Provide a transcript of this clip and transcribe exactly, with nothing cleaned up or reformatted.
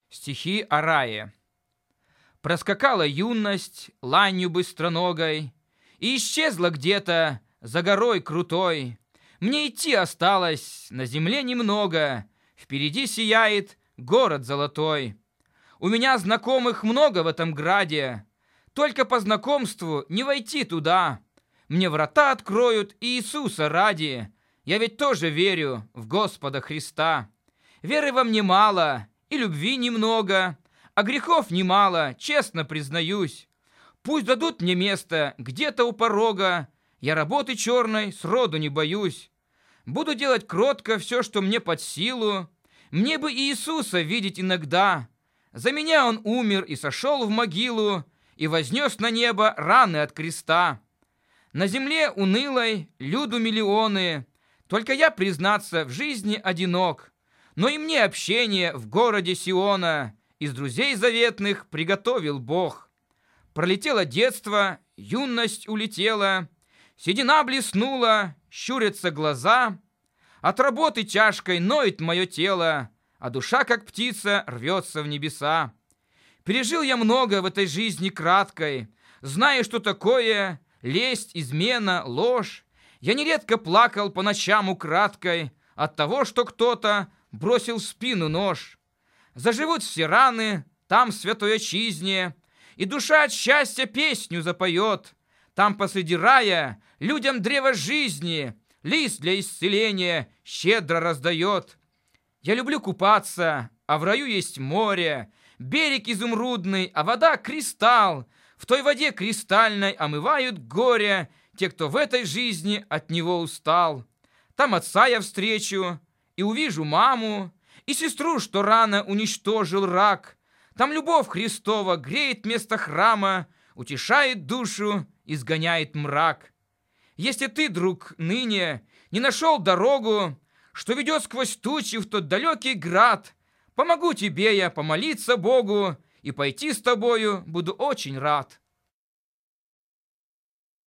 Стихи о рае. Проскакала юность ланью быстроногой и исчезла где-то за горой крутой. Мне идти осталось на земле немного, впереди сияет город золотой. У меня знакомых много в этом граде, только по знакомству не войти туда. Мне врата откроют Иисуса ради, я ведь тоже верю в Господа Христа. Веры во мне мало и любви немного, а грехов немало, честно признаюсь. Пусть дадут мне место где-то у порога, я работы черной сроду не боюсь. Буду делать кротко все, что мне под силу. Мне бы Иисуса видеть иногда. За меня Он умер и сошел в могилу, и вознес на небо раны от креста. На земле унылой люду миллионы, только я, признаться, в жизни одинок. Но и мне общение в городе Сиона из друзей заветных приготовил Бог. Пролетело детство, юность улетела, седина блеснула, щурятся глаза. От работы тяжкой ноет мое тело, а душа, как птица, рвется в небеса. Пережил я много в этой жизни краткой, зная, что такое лесть, измена, ложь. Я нередко плакал по ночам украдкой от того, что кто-то бросил в спину нож. Заживут все раны там, в святой отчизне, и душа от счастья песню запоет. Там посреди рая людям древо жизни лист для исцеления щедро раздает. Я люблю купаться, а в раю есть море, берег изумрудный, а вода кристалл. В той воде кристальной омывают горе те, кто в этой жизни от него устал. Там отца я встречу и увижу маму, и сестру, что рано уничтожил рак. Там любовь Христова греет место храма, утешает душу, изгоняет мрак. Если ты, друг, ныне не нашел дорогу, что ведет сквозь тучи в тот далекий град, помогу тебе я помолиться Богу, и пойти с тобою буду очень рад.